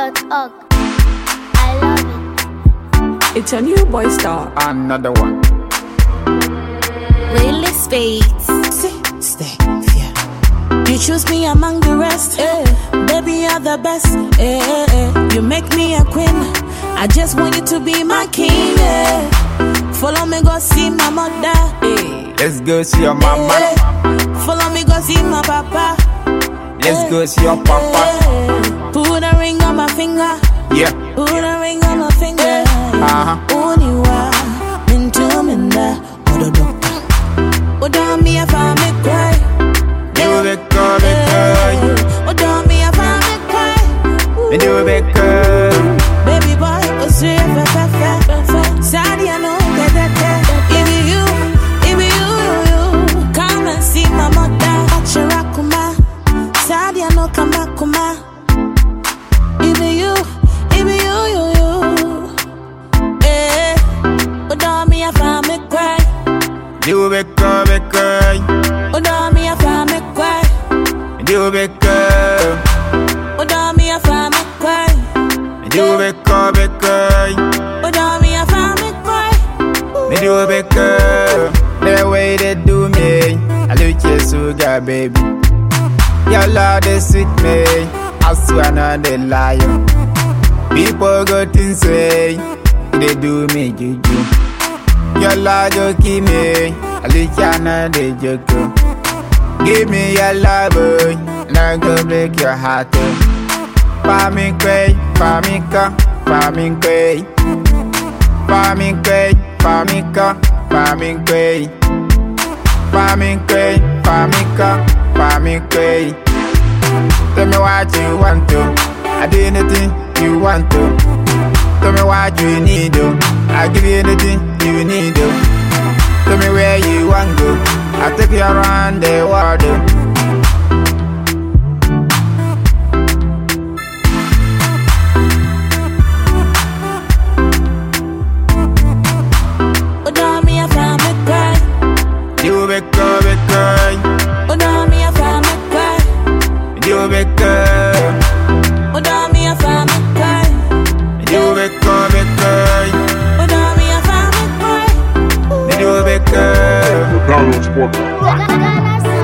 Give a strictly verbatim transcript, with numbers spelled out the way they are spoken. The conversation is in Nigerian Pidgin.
dot org. I love it. It's a new boy star. Another one. Really Spades. Stay, stay, yeah. You choose me among the rest. Eh. Baby, you're the best. Eh, eh, eh. You make me a queen. I just want you to be my king. Eh. Follow me, go see my mother. Eh. Let's go see your mama. Eh. Follow me, go see my papa. Let's eh. go see your papa. Eh. Put a ring on my finger. Yeah. Put a ring on my finger. Eh. Uh-huh. Uniwa, mintu minda, odo doctor. Odo me if I make cry. Do it, go, be good. Odo me if I make cry. Me do it, good. Baby boy, oh sweet, fe fe fe. Sadly I know that that that. It be you, it be you, you, you. Come and see my mother. Chirakuma, sadly I know come back, kuma. It be you, it be you, you, you. Eh, odo me if I make cry. Do it, go, be good. Odo me if I make cry. Do it, good. Odo me if I make cry. Do it, go, be good. Odo me if I make cry. Me do it, good. The way they do me, I look you sugar, baby. Your love is sweet me. I swear not the liar. People go to say they do me juju. Your love you keep me. I look you not the joke. Give me your love, boy, and I go break your heart. Farming quay, farming car, farming quay. Farming quay, farming car, farming quay. Farming quay, farming car, farming quay. Tell me what you want to, I do anything you want to. Tell me what you need to, I give you anything you need to. Tell me where you want to, I take you around the world. Odo me if I make cry. You be good, be good. Odo me if I make cry. You be good. Odo me if I make cry. You be good, be good. Odo me if I make cry. You be good. Carlos Porta. Ghana